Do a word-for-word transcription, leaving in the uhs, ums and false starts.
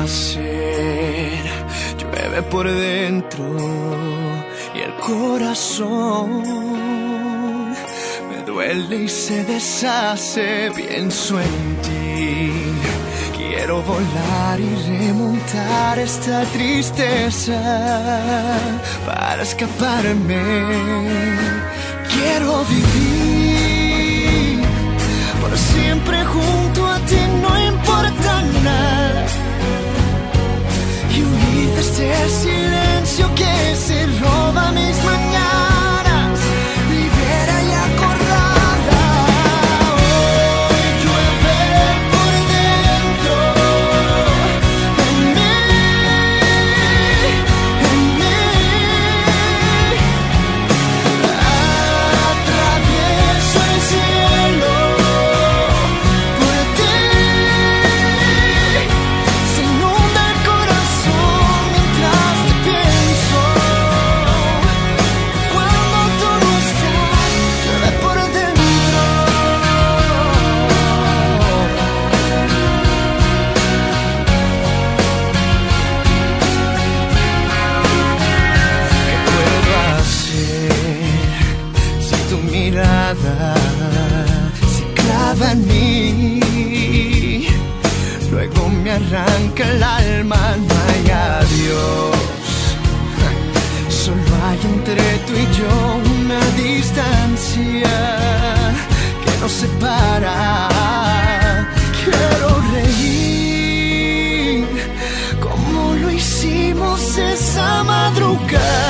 hacer? Llueve por dentro y el corazón me duele y se deshace. Pienso en ti, quiero volar y remontar esta tristeza para escaparme. Quiero vivir por siempre junto a ti, no importa nada, y huir de este silencio que se roba mis mañanas, libera y acordada. Hoy llueve por dentro de mí, en mí. Atravieso el cielo por ti, se inunda el corazón mientras te pienso. Cuando tú no estás, llueve por dentro. ¿Qué puedo hacer si tu mirada se clava en mí? Luego me arranca el alma, no hay adiós. Solo hay entre tú y yo una distancia que nos separa. Quiero reír como lo hicimos esa madrugada.